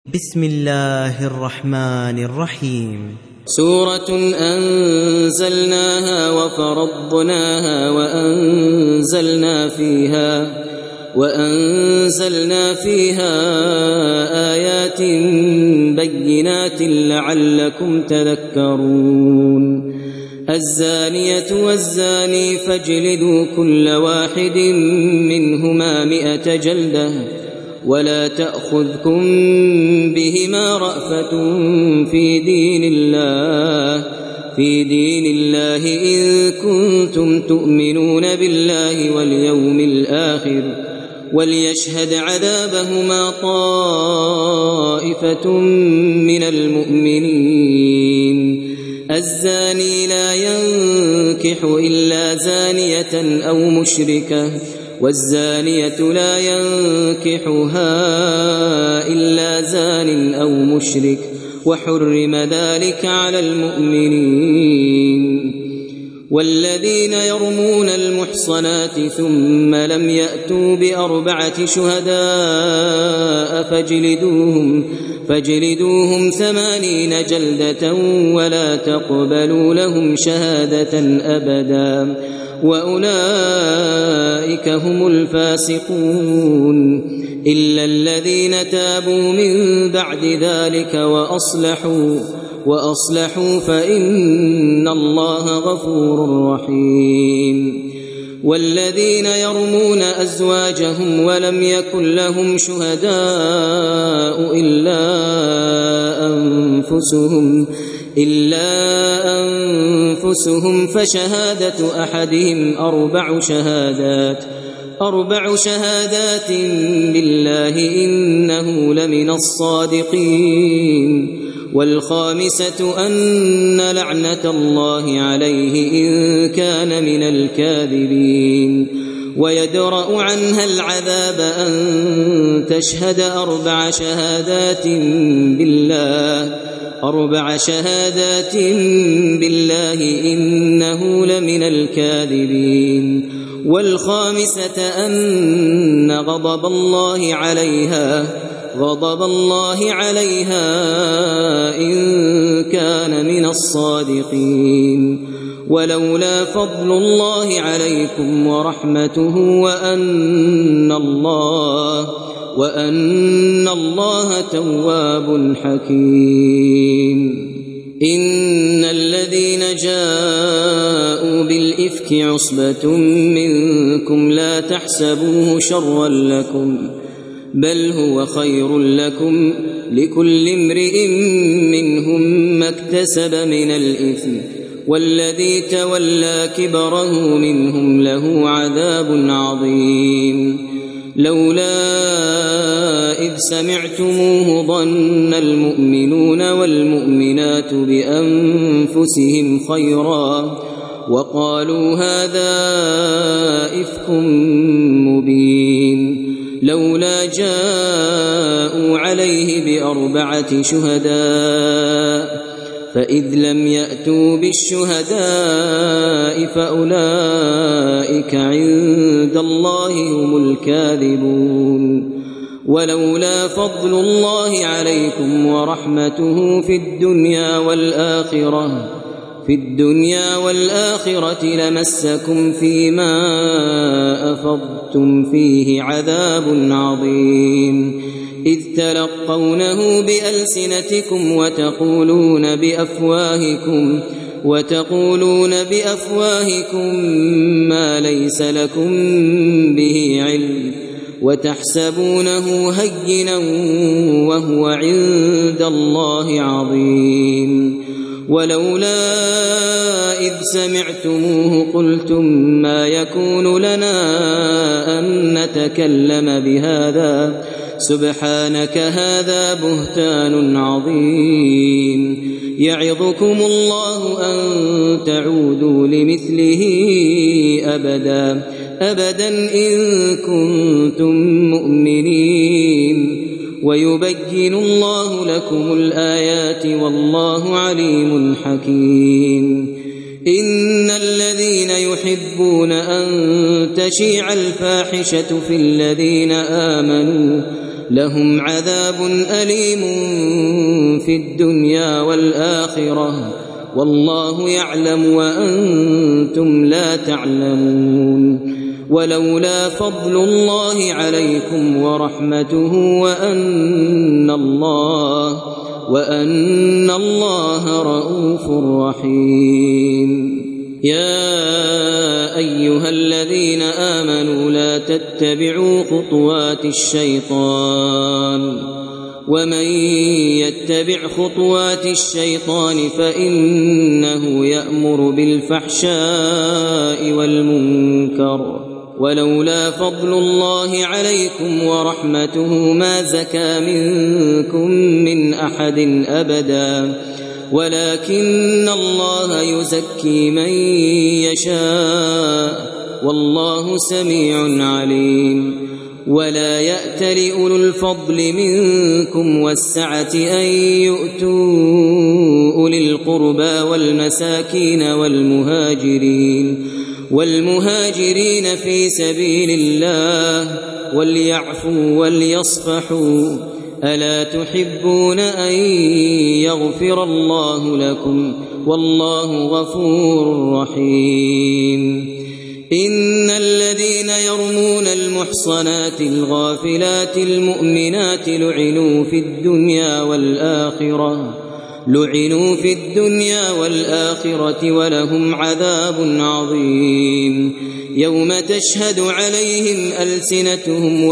بسم الله الرحمن الرحيم. سورة أنزلناها وفرضناها وأنزلنا فيها آيات بينات لعلكم تذكرون. الزانية والزاني فاجلدوا كل واحد منهما 100 جلدة ولا تأخذكم بهما رأفة في دين الله إن كنتم تؤمنون بالله واليوم الآخر وليشهد عذابهما طائفة من المؤمنين. الزاني لا ينكح إلا زانية أو مشركة والزانية لا ينكحها إلا زان أو مشرك وحرم ذلك على المؤمنين. والذين يرمون المحصنات ثم لم يأتوا ب4 شهداء فاجلدوهم 80 جلدة ولا تقبلوا لهم شهادة أبدا وأولئك هم الفاسقون. إلا الذين تابوا من بعد ذلك وأصلحوا فإن الله غفور رحيم. والذين يرمون أزواجهم ولم يكن لهم شهداء إلا أنفسهم فشهادة أحدهم 4 شهادات بالله إنه لمن الصادقين. والخامسة أن لعنة الله عليه إن كان من الكاذبين. ويدرأ عنها العذاب أن تشهد 4 شهادات بالله إنه لمن الكاذبين. والخامسة أن غضب الله عليها إن كان من الصادقين. ولولا فضل الله عليكم ورحمته وأن الله تواب حكيم. إن الذين جاءوا بالإفك عصبة منكم لا تحسبوه شرا لكم بل هو خير لكم لكل امرئ منهم ما اكتسب من الإثم والذي تولى كبره منهم له عذاب عظيم. لولا إذ سمعتموه ظن المؤمنون والمؤمنات بأنفسهم خيرا وقالوا هذا إفك مبين. لولا جاءوا عليه ب4 شهداء فإذ لم يأتوا بالشهداء فأولئك عند الله هم الكاذبون. ولولا فضل الله عليكم ورحمته في الدنيا والآخرة لمسكم فيما أفضتم فيه عذاب عظيم. إذ تلقونه بألسنتكم وتقولون بأفواهكم ما ليس لكم به علم وتحسبونه هينا وهو عند الله عظيم. ولولا إذ سمعتموه قلتم ما يكون لنا أن نتكلم بهذا سبحانك هذا بهتان عظيم. يعظكم الله أن تعودوا لمثله أبدا إن كنتم مؤمنين. ويبين الله لكم الآيات والله عليم حكيم. إن الذين يحبون أن تشيع الفاحشة في الذين آمنوا لهم عذاب أليم في الدنيا والآخرة والله يعلم وأنتم لا تعلمون ولولا فضل الله عليكم ورحمته وأن الله رؤوف رحيم يا أيها الذين آمنوا لا تتبعوا خطوات الشيطان ومن يتبع خطوات الشيطان فإنه يأمر بالفحشاء والمنكر ولولا فضل الله عليكم ورحمته ما زكى منكم من أحد أبدا ولكن الله يزكي من يشاء والله سميع عليم ولا يأت لأولو الفضل منكم والسعة أن يؤتوا أولي القربى والمساكين والمهاجرين في سبيل الله وليعفوا وليصفحوا ألا تحبون أن يغفر الله لكم والله غفور رحيم إن الذين يرمون المحصنات الغافلات المؤمنات لعنوا في الدنيا والآخرة ولهم عذاب عظيم يوم تشهد عليهم ألسنتهم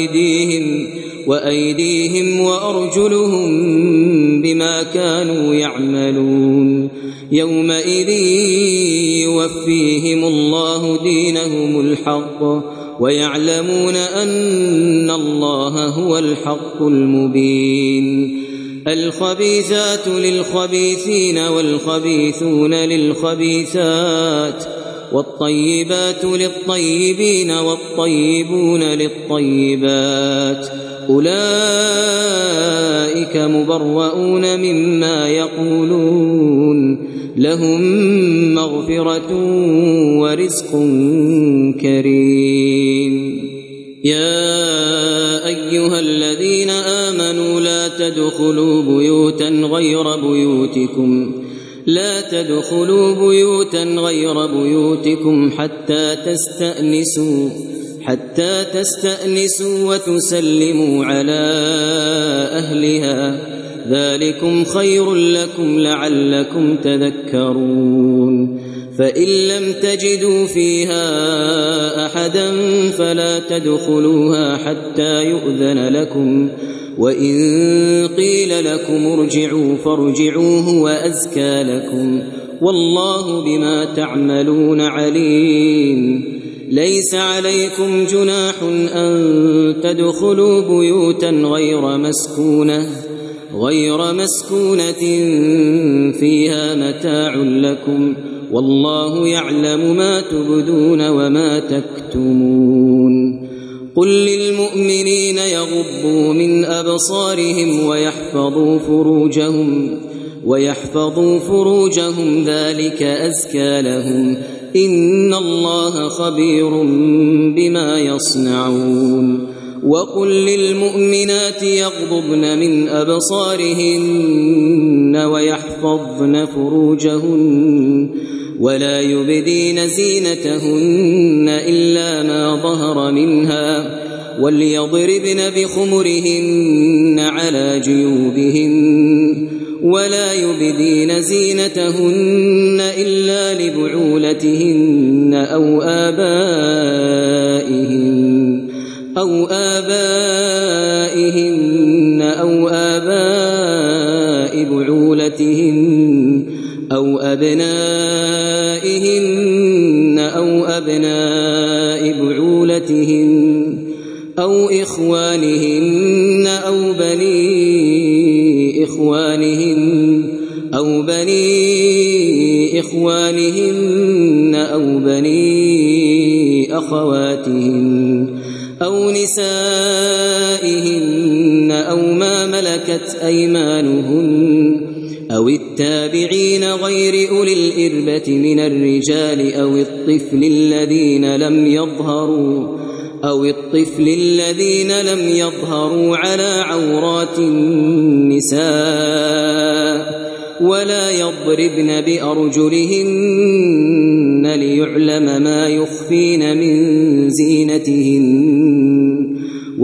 وأيديهم وأرجلهم بما كانوا يعملون يومئذ يوفيهم الله دينهم الحق ويعلمون أن الله هو الحق المبين الخبيثات للخبيثين والخبيثون للخبيثات والطيبات للطيبين والطيبون للطيبات أولئك مبرؤون مما يقولون لهم مغفرة ورزق كريم يا أيها الذين آمنوا لا تدخلوا بيوتا غير بيوتكم حتى تستأنسوا وتسلموا على أهلها ذلكم خير لكم لعلكم تذكرون فإن لم تجدوا فيها أحدا فلا تدخلوها حتى يؤذن لكم وإن قيل لكم ارجعوا فارجعوا هو أزكى لكم والله بما تعملون عليم ليس عليكم جناح أن تدخلوا بيوتا غير مسكونة فيها متاع لكم والله يعلم ما تبدون وما تكتمون قل للمؤمنين يغضوا من أبصارهم ويحفظوا فروجهم ذلك أزكى لهم إن الله خبير بما يصنعون وقل للمؤمنات يغضضن من أبصارهن ويحفظن فروجهن ولا يبدين زينتهن إلا ما ظهر منها وليضربن بخمرهن على جيوبهن ولا يبدين زينتهن إلا لبعولتهن أو آبائهن أو آباء بعولتهن أو أبنائهن أو أبناء بعولتهن أو إخوانهن أو بني إخوانهن أو بني أخواتهن أو نسائهن أو ما ملكت أيمانهن أو التابعين غير أولي الإربة من الرجال أو الطفل الذين لم يظهروا على عورات النساء ولا يضربن بأرجلهن ليعلم ما يخفين من زينتهن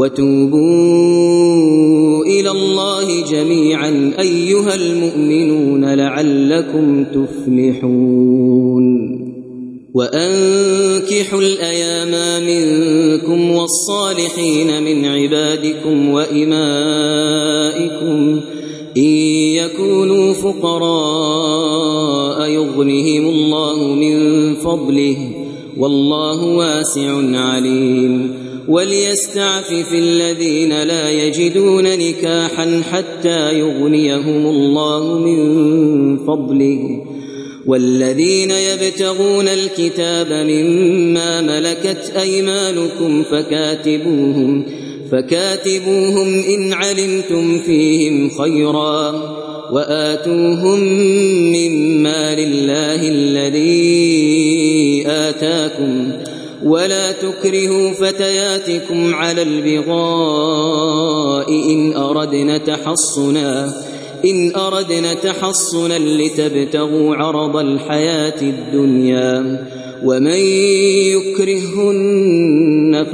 وتوبوا إلى الله جميعا أيها المؤمنون لعلكم تفلحون وأنكحوا الأيام منكم والصالحين من عبادكم وإمائكم إن يكونوا فقراء يغنهم الله من فضله والله واسع عليم وليستعفف الذين لا يجدون نكاحا حتى يغنيهم الله من فضله والذين يبتغون الكتاب مما ملكت أيمانكم فكاتبوهم إن علمتم فيهم خيرا وآتوهم مما لله الذي آتاكم ولا تكرهوا فتياتكم على البغاء إن أردنا تحصنا لتبتغوا عرض الحياة الدنيا ومن يكرهن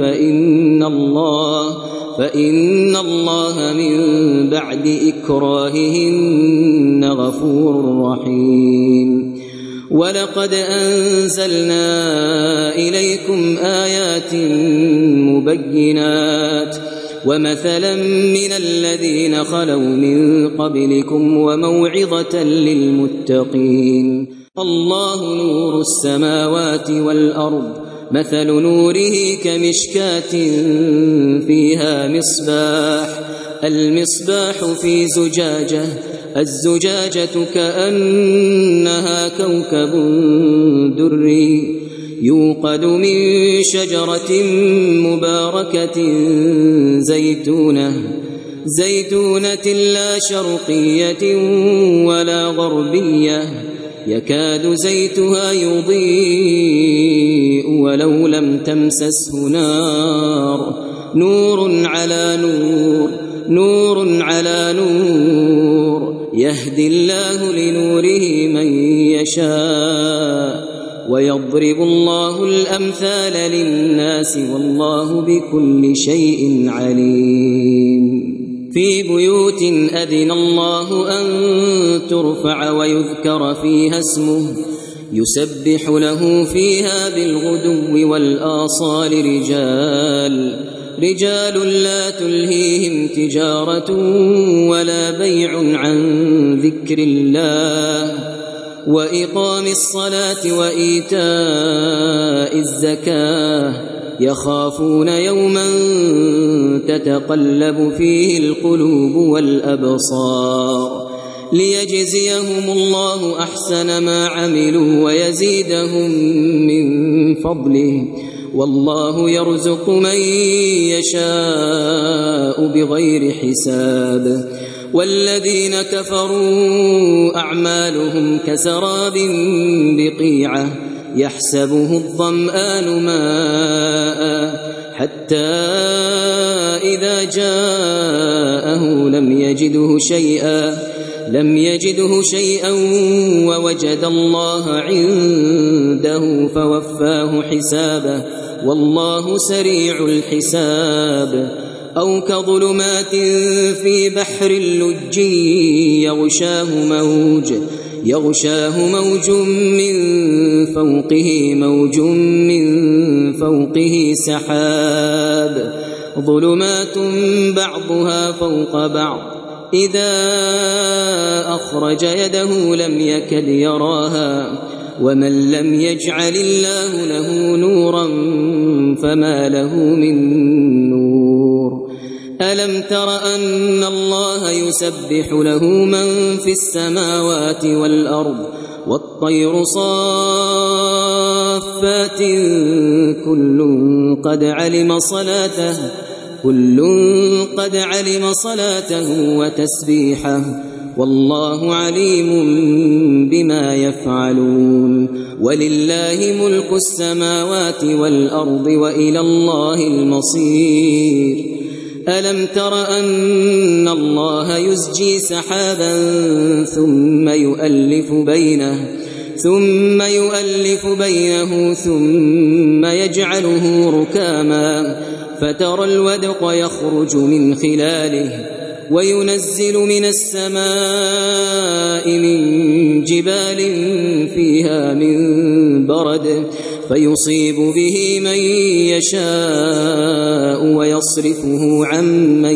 فإن الله من بعد إكراههن غفور رحيم ولقد أنزلنا إليكم آيات مبينات ومثلا من الذين خلوا من قبلكم وموعظة للمتقين الله نور السماوات والأرض مثل نوره كمشكاة فيها المصباح في زجاجة الزجاجة كأنها كوكب دري يوقد من شجرة مباركة زيتونة لا شرقية ولا غربية يكاد زيتها يضيء ولو لم تمسسه نار نور على نور يهدي الله لنوره من يشاء ويضرب الله الأمثال للناس والله بكل شيء عليم في بيوت أذن الله أن ترفع ويذكر فيها اسمه يسبح له فيها بالغدو والآصال رجال لا تلهيهم تجارة ولا بيع عن ذكر الله وإقام الصلاة وإيتاء الزكاة يخافون يوما تتقلب فيه القلوب والأبصار ليجزيهم الله أحسن ما عملوا ويزيدهم من فضله والله يرزق من يشاء بغير حساب والذين كفروا أعمالهم كسراب بقيعة يحسبه الظمآن ماء حتى إذا جاءه لم يجده شيئا ووجد الله عنده فوفاه حسابه والله سريع الحساب أو كظلمات في بحر اللج يغشاه موج من فوقه سحاب ظلمات بعضها فوق بعض إذا أخرج يده لم يكد يراها ومن لم يجعل الله له نورا فما له من نور ألم تر أن الله يسبح له من في السماوات والأرض والطير صافات كل قد علم صلاته وتسبيحه والله عليم بما يفعلون ولله ملك السماوات والأرض وإلى الله المصير ألم تر أن الله يزجي سحابا ثم يؤلف بينه ثم يجعله ركاما فترى الودق يخرج من خلاله وينزل من السماء من جبال فيها من برد فيصيب به من يشاء ويصرفه عن من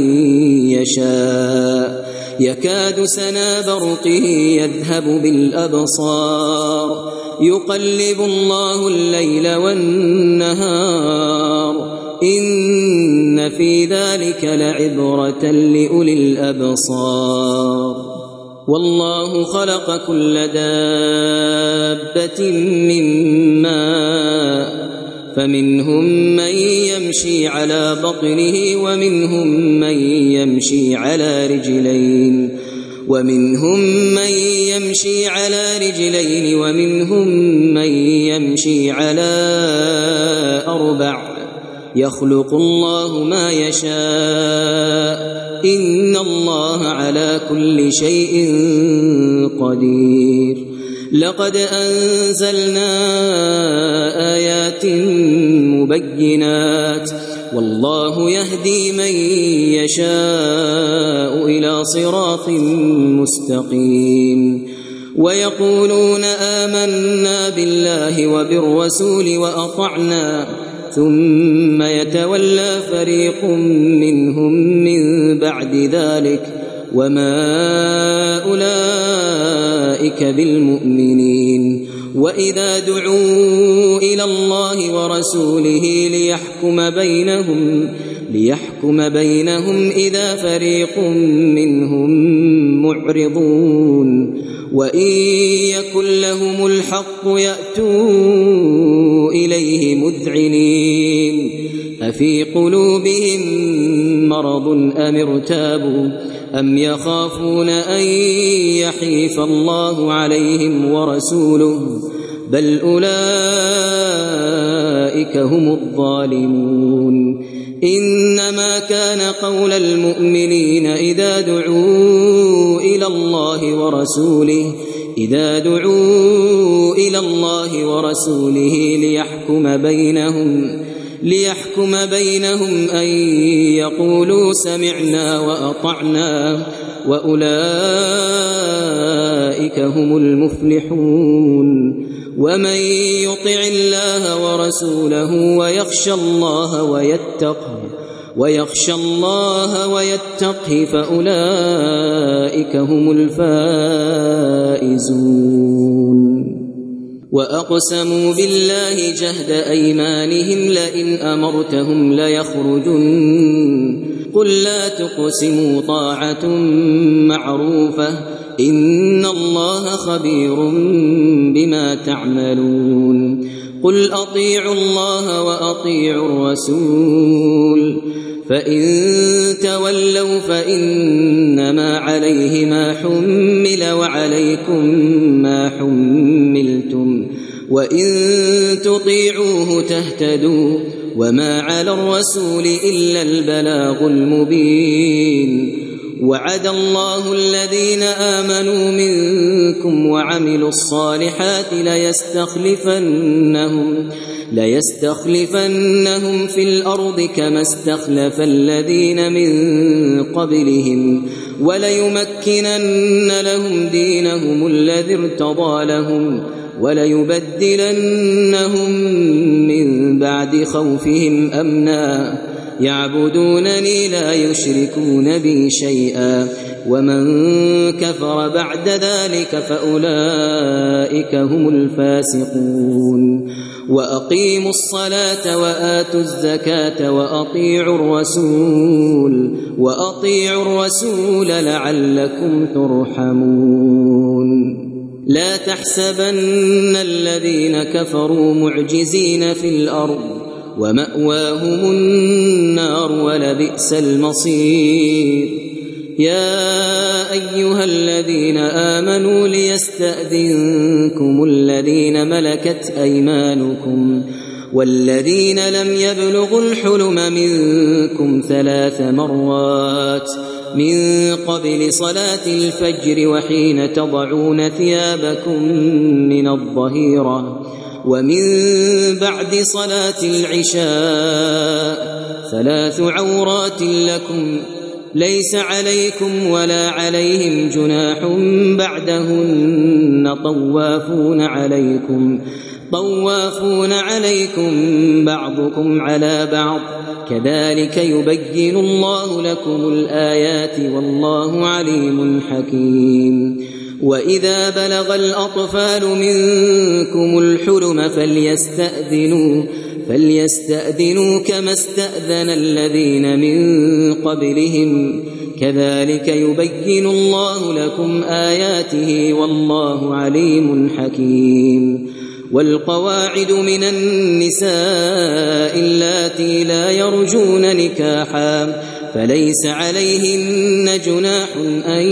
يشاء يكاد سنا برقه يذهب بالأبصار يقلب الله الليل والنهار إن في ذلك لعبرة لأولي الأبصار والله خلق كل دابة من ماء فمنهم من يمشي على بطنه ومنهم من يمشي على رجلين ومنهم من يمشي على أربع يخلق الله ما يشاء إن الله على كل شيء قدير لقد أنزلنا آيات مبينات والله يهدي من يشاء إلى صراط مستقيم ويقولون آمنا بالله وبالرسول وأطعنا ثم يتولى فريق منهم من بعد ذلك وما أولئك بالمؤمنين وإذا دعوا إلى الله ورسوله ليحكم بينهم إذا فريق منهم معرضون وإن يكن لهم الحق يأتوا إليه مذعنين أفي قلوبهم مرض أم ارتابوا أم يخافون أن يحيف الله عليهم ورسوله بل أولئك هم الظالمون إنما كان قول المؤمنين إذا دعوا إلى الله ورسوله ليحكم بينهم أن يقولوا سمعنا وأطعنا وأولئك هم المفلحون ومن يطع الله ورسوله ويخشى الله ويتقه فأولئك هم الفائزون وأقسموا بالله جهد أيمانهم لئن أمرتهم ليخرجن قل لا تقسموا طاعة معروفة إن الله خبير بما تعملون قل أطيعوا الله وأطيعوا الرسول فإن تولوا فإنما عليه ما حمل وعليكم ما حملتم وإن تطيعوه تهتدوا وما على الرسول إلا البلاغ المبين وعد الله الذين آمنوا منكم وعملوا الصالحات ليستخلفنهم في الأرض كما استخلف الذين من قبلهم وليمكنن لهم دينهم الذي ارتضى لهم وليبدلنهم من بعد خوفهم أمنا يعبدونني لا يشركون بي شيئا ومن كفر بعد ذلك فأولئك هم الفاسقون وأقيموا الصلاة وآتوا الزكاة وأطيعوا الرسول لعلكم ترحمون لا تحسبن الذين كفروا معجزين في الأرض ومأواهم النار ولبئس المصير يا أيها الذين آمنوا ليستأذنكم الذين ملكت أيمانكم والذين لم يبلغوا الحلم منكم 3 مرات من قبل صلاة الفجر وحين تضعون ثيابكم من الظهيرة ومن بعد صلاة العشاء 3 عورات لكم ليس عليكم ولا عليهم جناح بعدهن طوافون عليكم بعضكم على بعض كذلك يبين الله لكم الآيات والله عليم حكيم وإذا بلغ الأطفال منكم الحلم فليستأذنوا كما استأذن الذين من قبلهم كذلك يبين الله لكم آياته والله عليم حكيم والقواعد من النساء اللاتي لا يرجون نكاحا فليس عليهن جناح أن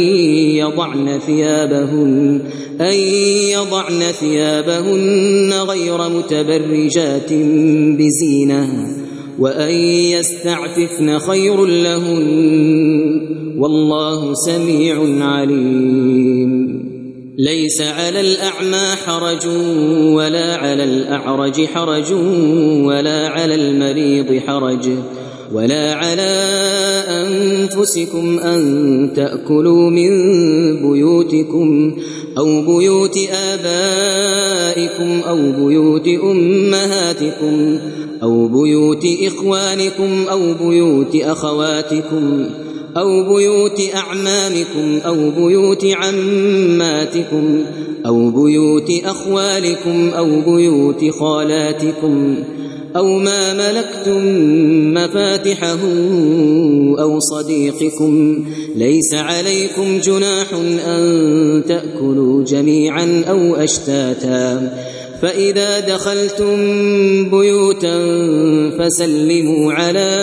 يضعن ثيابهن غير متبرجات بزينة وأن يستعففن خير لهن والله سميع عليم ليس على الأعمى حرج ولا على الأعرج حرج ولا على المريض حرج ولا على أنفسكم أن تأكلوا من بيوتكم أو بيوت آبائكم أو بيوت أمهاتكم أو بيوت إخوانكم أو بيوت أخواتكم أو بيوت أعمامكم أو بيوت عماتكم أو بيوت أخوالكم أو بيوت خالاتكم أو ما ملكتم مفاتحه أو صديقكم ليس عليكم جناح أن تأكلوا جميعا أو أشتاتا فإذا دخلتم بيوتا فسلموا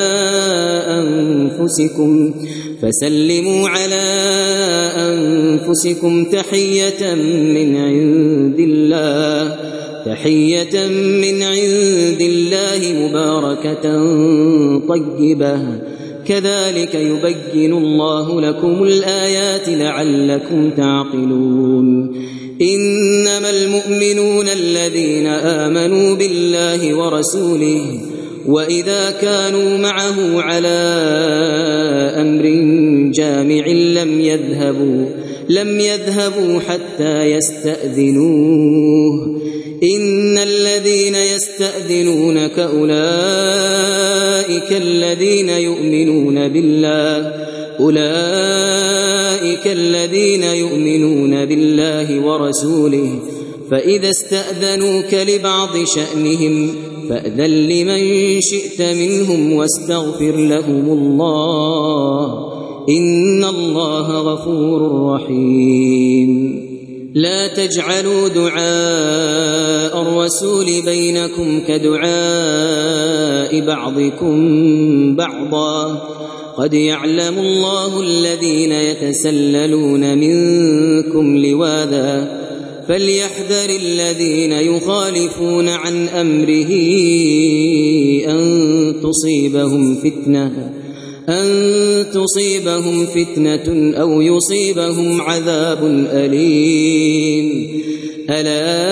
على أنفسكم تحية من عند الله مباركة طيبة كذلك يبين الله لكم الآيات لعلكم تعقلون إنما المؤمنون الذين آمنوا بالله ورسوله وإذا كانوا معه على أمر جامع لم يذهبوا حتى يستأذنوه إن الذين يستأذنونك أولئك الذين يؤمنون بالله ورسوله فإذا استأذنوك لبعض شأنهم فأذن لمن شئت منهم واستغفر لهم الله إن الله غفور رحيم لا تجعلوا دعاء الرسول بينكم كدعاء بعضكم بعضا قد يعلم الله الذين يتسللون منكم لواذا فليحذر الذين يخالفون عن أمره أن تصيبهم فتنة أو يصيبهم عذاب أليم ألا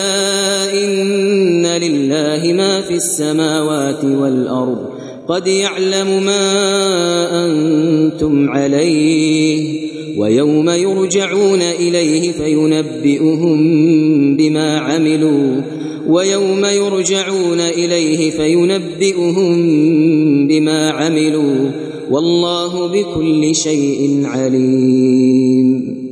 إن لله ما في السماوات والأرض قد يعلم ما أنتم عليه ويوم يرجعون إليه فينبئهم بما عملوا والله بكل شيء عليم